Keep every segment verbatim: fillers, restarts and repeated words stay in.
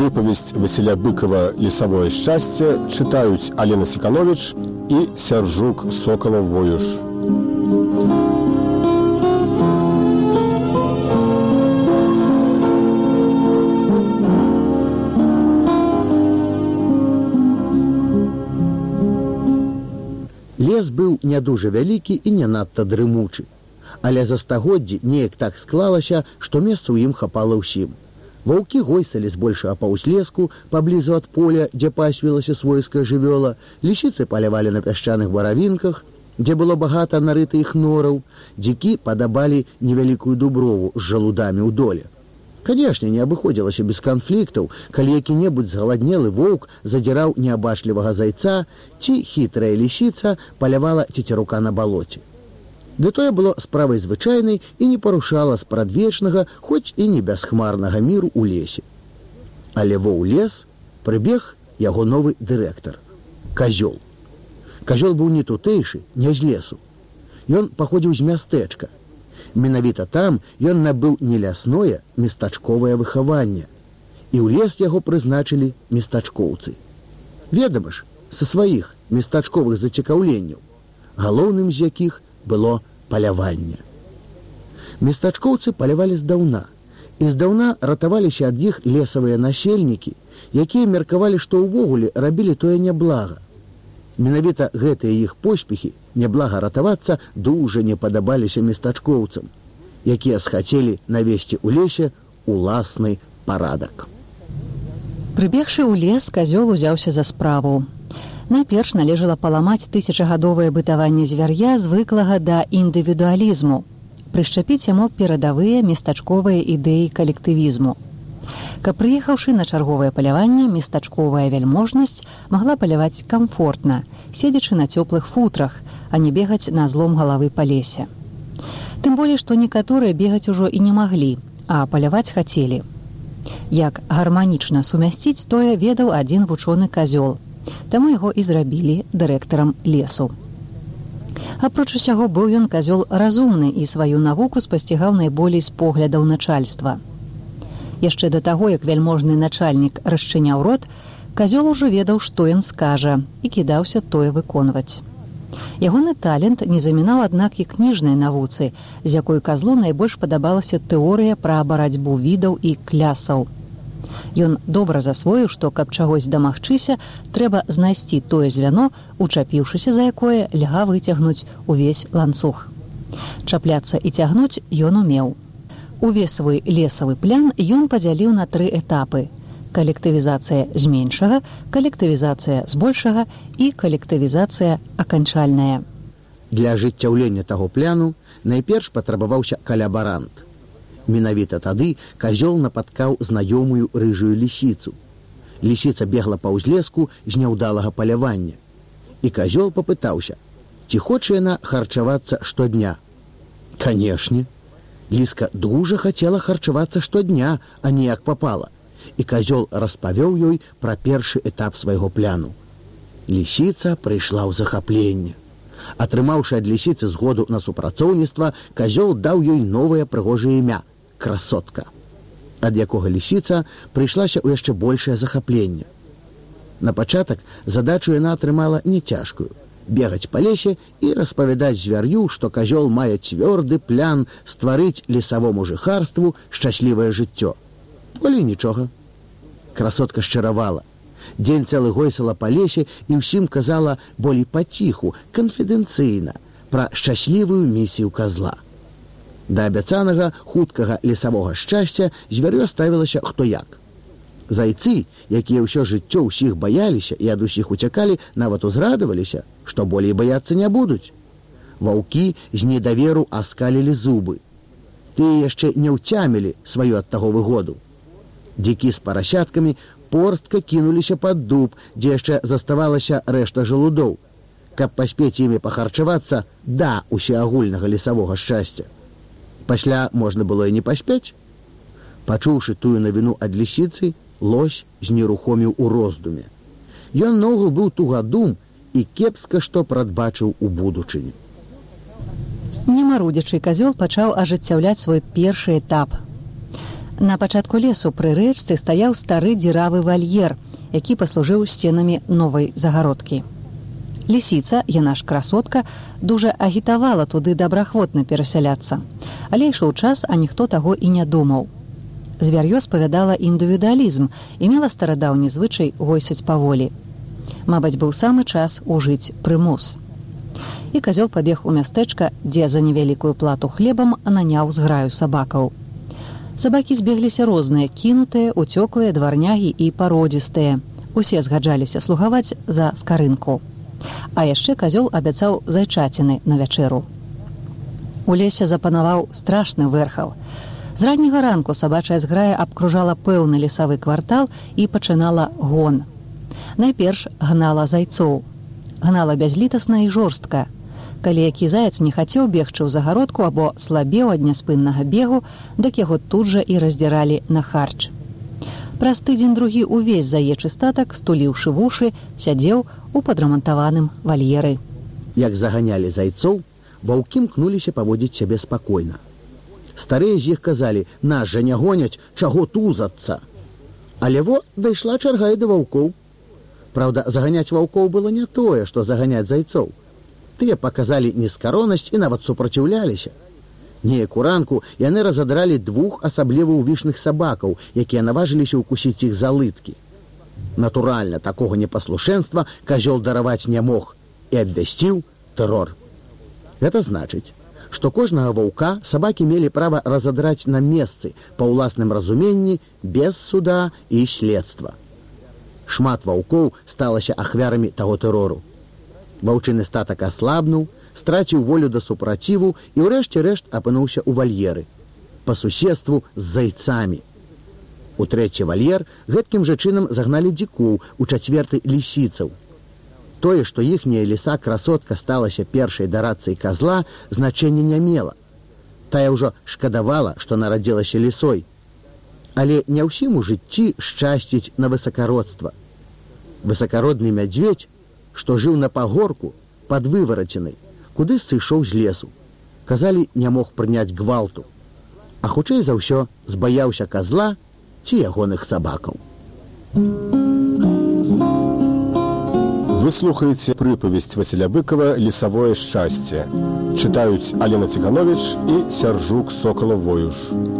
Выповесть Василя Быкова «Лесовое счастье» читают Алена Сиканович и Сержук Соколов-Воюш. Лес быў не дужа вялікі і не надта дрымучы, але за стагоддзі неяк так склалася, што месца ў ім хапала ўсім. Ваўкі гойсалі збольшага па ўзлеску, паблізу ад поля, дзе пасвілася свойская жывёла, лісіцы палявалі на пясчаных баравінках, дзе было багата нарытых нораў, дзікі падабалі невялікую дуброву з жалудамі ў доле. Канешне, не абыходзілася без канфліктаў, калі які-небудзь згаладнелы воўк задзіраў неабачлівага зайца, ці хітрая лісіца палявала цецярука на балоце. Ды тое было справай звычайнай і не парушала спрадвечнага, хоць і не бясхмарнага міру ў лесе. Але во ў лес прыбег яго новы дырэктар – Казёл. Казёл быў не тутэйшы, не з лесу. Ён паходзіў з мястэчка. Менавіта там ён набыў не лясное, местачковае выхаванне. І ў лес яго прызначылі местачкоўцы. Ведама ж, са сваіх местачковых зацікаўленняў, галоўным з якіх было паляванне. Местачкоўцы палявалі здаўна, і здаўна ратаваліся ад іх лесавыя насельнікі, якія меркавалі, што ўвогуле рабілі тое няблага. Менавіта гэтыя іх поспехі, няблага ратавацца, дужа не падабаліся местачкоўцам, якія схацелі навесці ў лесе уласны парадак. Прыбегшы ў лес, Казёл узяўся за справу. Найперш належала паламаць тысячагадовае бытаванне звяр'я, звыклага да індывідуалізму, прышчапіць яму перадавыя местачковыя ідэі калектывізму. Каб прыехаўшы на чарговае паляванне, местачковая вяльможнасць магла паляваць камфортна, седзячы на цёплых футрах, а не бегаць на злом галавы па лесе. Тым болей, што некаторыя бегаць ужо і не маглі, а паляваць хацелі. Як гарманічна сумясціць, тое ведаў адзін вучоны Казёл, таму яго і зрабілі дырэктарам лесу. Апроч усяго, быў ён Казёл разумны і сваю навуку спасцігаў найболей з поглядаў начальства. Яшчэ да таго, як вяльможны начальнік расчыняў рот, Казёл ужо ведаў, што ён скажа, і кідаўся тое выконваць. Ягоны талент не замінаў, аднак, і кніжнай навуцы, з якой Казлу найбольш падабалася тэорыя пра барацьбу відаў і клясаў. Ён добра засвоіў, што, каб чагось дамагчыся, трэба знайсці тое звяно, учапіўшыся за якое льга выцягнуць увесь ланцуг. Чапляцца і цягнуць ён умеў. Увесь свой лесавы плян ён падзяліў на тры этапы – калектывізацыя з меншага, калектывізацыя з большага і калектывізацыя аканчальная. Для ажыццяўлення таго пляну найперш патрабаваўся калябарант. Менавіта тады Казёл напаткаў знаёмую рыжую лісіцу. Лісіца бегла па ўзлеску з няўдалага палявання. І Казёл папытаўся, ці хоча яна харчавацца штодня. Канешне. Ліска дужа хацела харчавацца штодня, а не як папала. І Казёл распавёў ёй пра першы этап свайго пляну. Лісіца прыйшла ў захапленне. Атрымаўшы ад лісіцы згоду на супрацоўніцтва, Казёл даў ёй новае прыгожае імя – Красотка, ад якога лісіца прыйшлася ў яшчэ большае захапленне. На пачатак задачу яна атрымала не цяжкую – бегаць па лесе і распавядаць звяр'ю, што Казёл мае цвёрды плян стварыць лесавому жыхарству шчаслівае жыццё. Болей нічога. Красотка шчаравала. Дзень цэлы гойсала па лесе і ўсім казала болей паціху, канфідэнцыйна, пра шчаслівую місію казла. Да абяцанага хуткага лесавога шчасця звяр'ё ставілася хто як. Зайцы, якія ўсё жыццё ўсіх баяліся і ад усіх уцякалі, нават узрадаваліся, што болей баяцца не будуць. Ваўкі з недаверу аскалілі зубы. Тыя яшчэ не ўцямілі сваю ад таго выгоду. Дзікі з парасяткамі порстка кінуліся пад дуб, дзе яшчэ заставалася рэшта жалудоў, каб паспець імі пахарчавацца да усеагульнага лесавога шчасця. Пасля можна было і не паспець. Пачуўшы тую навіну ад лісіцы, лось знерухоміў у роздуме. Ён наогул быў тугадум і кепска што прадбачыў у будучыні. Не марудзячы, Казёл пачаў ажыццяўляць свой першы этап. На пачатку лесу пры рэчцы стаяў стары дзіравы вальер, які паслужыў сценамі новай загародкі. Лісіца, яна ж красотка, дужа агітавала туды добраахвотна перасяляцца. Але ішоў час, а ніхто таго і не думаў. Звяр'ё спавядала індывідуалізм і мела старадаўні звычай войсаць паволі. Мабыць, быў самы час ужыць прымус. І казёл пабег у мястэчка, дзе за невялікую плату хлебам наняў зграю сабакаў. Сабакі збегліся розныя, кінутыя, уцёклыя, дварнягі і пародзістыя. Усе згаджаліся слугаваць за скарынку. А яшчэ казёл абяцаў зайчаціны на вячэру. У лесе запанаваў страшны вэрхал. З ранняга ранку сабачая зграя абкружала пэўны лесавы квартал і пачынала гон. Найперш гнала зайцоў. Гнала бязлітасна і жорстка. Калі які заяц не хацеў бегчы ў загародку або слабеў ад няспыннага бегу, дык яго тут жа і раздзіралі на харч. Праз тыдзень-другі увесь заечы статак, стуліўшы вушы, сядзеў у падрамантаваным вальеры. Як заганялі зайцоў, ваўкі мкнуліся паводзіць сябе спакойна. Старыя з іх казалі: «Нас жа не гоняць, чаго тузацца?» Але во, дайшла чарга і да ваўкоў. Праўда, заганяць ваўкоў было не тое, што заганяць зайцоў. Тыя паказалі нескаронасць і нават супраціўляліся. Неяк у ранку яны разадралі двух асабліва ўвішных сабакаў, якія наважыліся ўкусіць іх за лыткі. Натуральна, такога непаслушэнства казёл дараваць не мог і абвясціў тэрор. Гэта значыць, што кожнага ваўка сабакі мелі права разадраць на месцы па ўласным разуменні без суда і следства. Шмат ваўкоў сталася ахвярамі таго тэрору. Ваўчыны статак аслабнуў, страціў волю да супраціву і ўрэшце рэшт апынуўся ў вальеры, па суседству з зайцамі. У трэці вальер гэткім жа чынам загналі дзікоў, у чацверты лісіцаў. Тое, што іхняя ліса-красотка сталася першай дарадцай казла, значэння не мела. Тая ўжо шкадавала, што нарадзілася лісой. Але не ўсім у жыцці шчасціць на высакародства. Высакародны мядзведзь, што жыў на пагорку пад выварацінай, куды сышоў з лесу. Казалі, не мог прыняць гвалту. А хутчэй за ўсё збаяўся казла ці ягоных сабакаў. Вы слухаеце прыпавесць Васіля Быкова «Лесавое шчасце». Чытаюць Алена Цікановіч і Сяржук Сокалов-Воюш.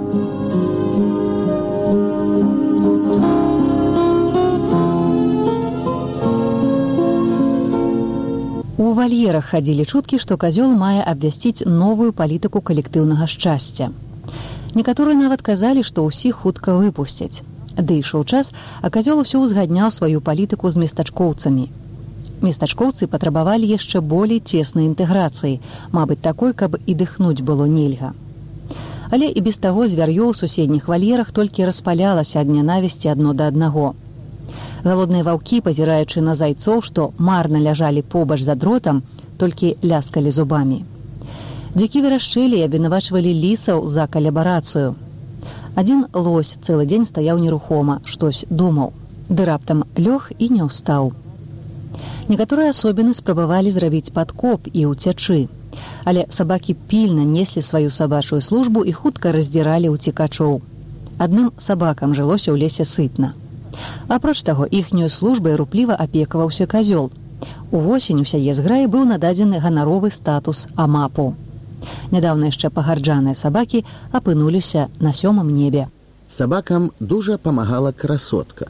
У вальерах хадзілі чуткі, што казёл мае абвясціць новую палітыку калектыўнага шчасця. Некаторыя нават казалі, што ўсіх хутка выпусцяць. Ды ішоў час, а казёл усё ўзгадняў сваю палітыку з местачкоўцамі. Местачкоўцы патрабавалі яшчэ болей цеснай інтэграцыі, мабыць, такой, каб і дыхнуць было нельга. Але і без таго звяр'ё ў суседніх вальерах толькі распалялася ад нянавісці адно да аднаго. Галодныя ваўкі, пазіраючы на зайцоў, што марна ляжалі побач за дротам, толькі ляскалі зубамі. Дзякі верашчэлі і абвінавачвалі лісаў за калябарацыю. Адзін лось цэлы дзень стаяў нерухома, штось думаў, ды раптам лёг і не ўстаў. Некаторыя асобіны спрабавалі зрабіць падкоп і ўцячы, але сабакі пільна неслі сваю сабачую службу і хутка раздзіралі ўцекачоў. Адным сабакам жылося ў лесе сытна. Апроч таго, іхнюю службай рупліва апекаваўся казёл. Увосень у сяе зграі быў нададзены ганаровы статус амапу. Нядаўна яшчэ пагарджаныя сабакі апынуліся на сёмым небе. Сабакам дужа памагала красотка.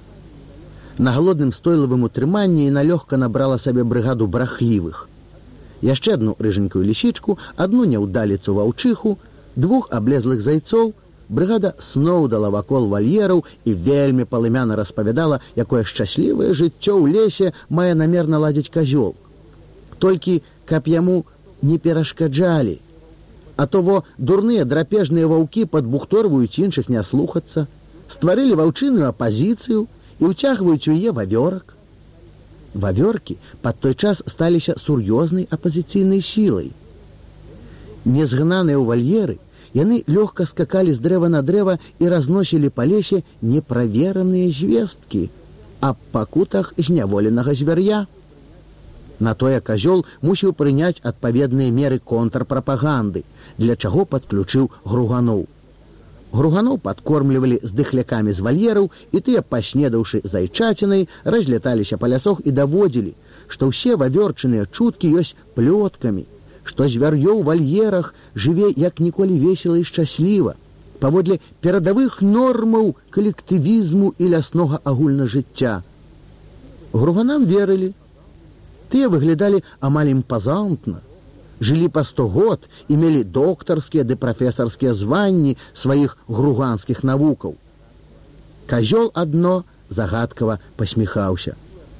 На галодным стойлавым утрыманні яна лёгка набрала сабе брыгаду брахлівых. Яшчэ адну рыженькую лісічку, адну няўдаліцу ваўчыху, двух аблезлых зайцоў, брыгада сноў дала вакол вальераў і вельмі палымяна распавядала, якое шчаслівае жыццё ў лесе мае намер наладзіць казёл. Толькі, каб яму не перашкаджалі. А то во дурныя драпежныя ваўкі падбухторваюць іншых не слухацца, стварылі ваўчыную апазіцыю і ўцягваюць у яе вавёрак. Вавёркі пад той час сталіся сур'ёзнай апазіцыйнай сілай. Незгнаныя ў вальеры, яны лёгка скакалі з дрэва на дрэва і разносілі па лесе неправераныя звесткі аб пакутах зняволенага звяр'я. На тое казёл мусіў прыняць адпаведныя меры контрпрапаганды, для чаго падключыў груганоў. Груганоў падкормлівалі здыхлякамі з вальераў, і тыя, паснедаўшы зайчацінай, разляталіся па лясах і даводзілі, што ўсе вавёрчыныя чуткі ёсць плёткамі, што звяр'ё ў вальерах жыве як ніколі весела і шчасліва, паводле перадавых нормаў калектывізму і ляснога агульнажыцця. Груганам верылі. Тыя выглядалі амаль імпазантна, жылі па сто год і мелі доктарскія ды прафесарскія званні сваіх груганскіх навукаў. Казёл адно загадкава пасміхаўся.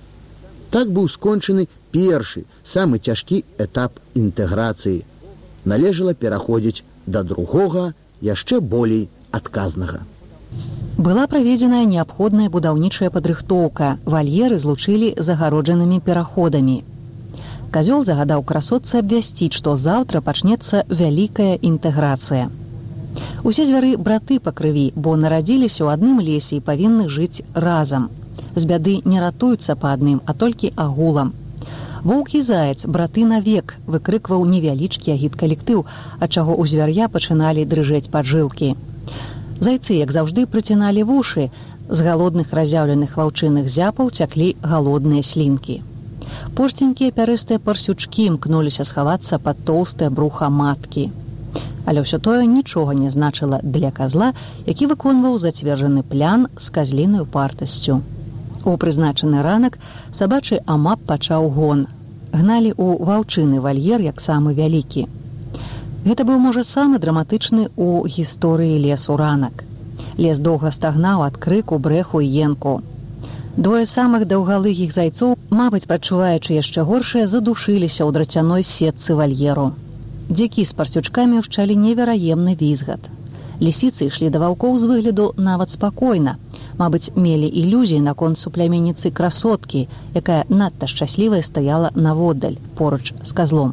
Так быў скончаны першы, самы цяжкі этап інтэграцыі. Належала пераходзіць да другога, яшчэ болей адказнага. Была праведзеная неабходная будаўнічая падрыхтоўка, вальеры злучылі загароджанымі пераходамі. Казёл загадаў красотцы абвясціць, што заўтра пачнецца вялікая інтэграцыя. Усе звяры браты па крыві, бо нарадзіліся ў адным лесе і павінны жыць разам. З бяды не ратуюцца па адным, а толькі агулам. Воўк і заяц, браты навек, выкрыкваў невялічкі агіт-калектыў, ад чаго ў звяр'я пачыналі дрыжэць паджылкі. Зайцы, як заўжды, прыціналі вушы, з галодных разяўленых ваўчыных зяпаў цяклі галодныя слінкі. Порстенькія пярэстыя парсючкі імкнуліся схавацца пад тоўстае бруха маткі. Але ўсё тое нічога не значыла для казла, які выконваў зацверджаны плян з казлінай упартасцю. У прызначаны ранак сабачы амап пачаў гон. Гналі ў ваўчыны вальер як самы вялікі. Гэта быў, можа, самы драматычны ў гісторыі лесу ранак. Лес доўга стагнаў ад крыку, брэху і енку. Двое самых даўгалыгіх зайцоў, мабыць, прачуваючы яшчэ горшае, задушыліся ў драцяной сетцы вальеру. Дзякі з парсючкамі ўшчалі невераемны візгат. Лісіцы ішлі да ваўкоў з выгляду нават спакойна. Мабыць, мелі ілюзіі наконт супляменніцы красоткі, якая надта шчаслівая стаяла наводдаль, поруч з казлом.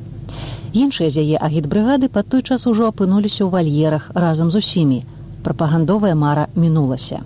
Іншыя з яе агітбрыгады пад той час ужо апынуліся ў вальерах разам з усімі. Прапагандовая мара мінулася.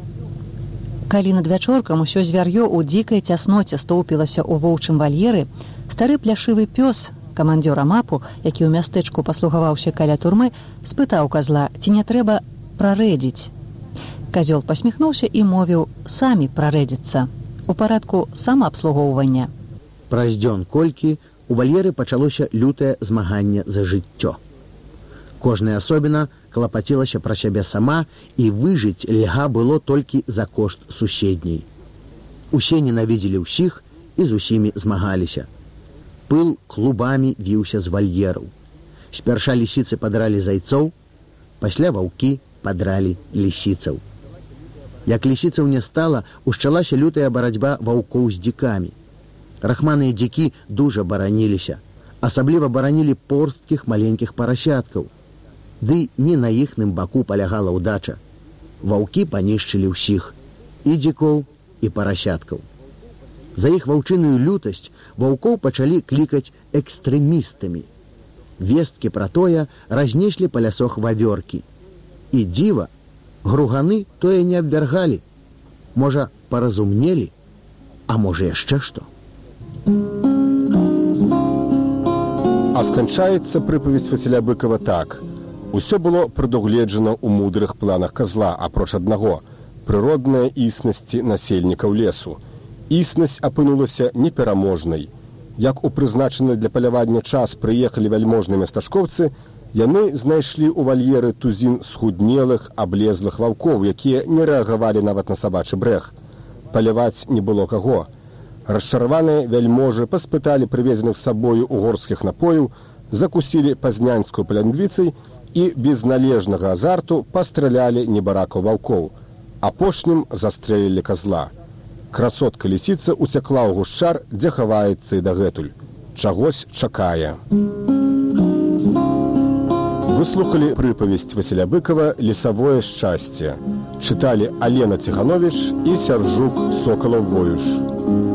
Калі над вячоркам усё звяр'ё ў дзікай цясноце стоўпілася ў воўчым вальеры, стары пляшывы пёс, камандзёр амапу, які ў мястэчку паслугаваўся каля турмы, спытаў казла, ці не трэба прарэдзіць. Казёл пасміхнуўся і мовіў, самі прарэдзіцца, у парадку самаабслугоўвання. Праз дзён колькі у вальеры пачалося лютае змаганне за жыццё. Кожная асобіна клапацілася пра сябе сама, і выжыць льга было толькі за кошт суседняй. Усе ненавідзелі ўсіх і з усімі змагаліся. Пыл клубамі віўся з вальераў. Спярша лісіцы падралі зайцоў, пасля ваўкі падралі лісіцаў. Як лісіцаў не стала, ушчалася лютая барацьба ваўкоў з дзікамі. Рахманыя дзікі дужа бараніліся, асабліва баранілі порсткіх маленькіх парасяткаў. Ды не на іхным баку палягала ўдача. Ваўкі панішчылі ўсіх, і дзікоў, і парасяткаў. За іх ваўчыную лютасць ваўкоў пачалі клікаць экстрэмістамі. Весткі пра тое разнеслі па лясах вавёркі. І дзіва, груганы тое не абвяргалі. Можа, паразумнелі, а можа яшчэ што. А сканчаецца прыпавесць Васіля Быкова так. Усё было прадугледжана ў мудрых планах казла, апроч аднаго – прыроднай існасці насельнікаў лесу. Існасць апынулася непераможнай. Як у прызначаны для палявання час прыехалі вяльможныя местачкоўцы, яны знайшлі ў вальеры тузін схуднелых, аблезлых ваўкоў, якія не рэагавалі нават на сабачы брэх. Паляваць не было каго. Расчараваныя вяльможы паспыталі прывезеных сабою угорскіх напояў, закусілі пазнянскую паляндвіцай і без належнага азарту пастралялі небаракаў ваўкоў. Апошнім застрэлілі казла. Красотка-лісіца уцякла ў гушчар, дзе хаваецца і дагэтуль. Чагось чакае. Выслухалі прыпавесць Васіля Быкова «Лесавое шчасце». Чыталі Алена Ціхановіч і Сяржук Сокалаў-Воюш.